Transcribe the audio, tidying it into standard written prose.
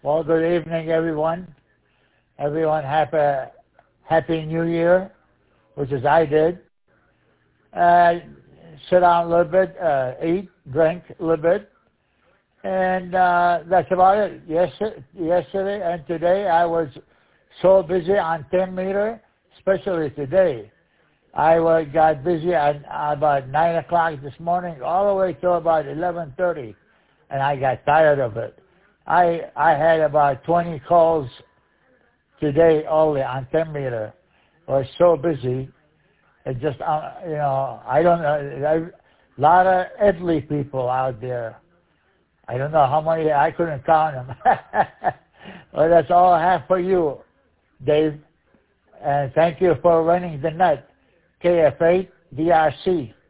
Well, good evening, everyone. Everyone, happy New Year, which is I did. Sit down a little bit, eat, drink a little bit, and that's about it. Yesterday and today, I was so busy on 10 meter, especially today. I got busy at about 9 o'clock this morning, all the way till about 11:30, and I got tired of it. I had about 20 calls today only on 10 meter. I was so busy. It just, I don't know. A lot of elderly people out there. I don't know how many. I couldn't count them. Well, that's all I have for you, Dave. And thank you for running the net. KF8 DRC.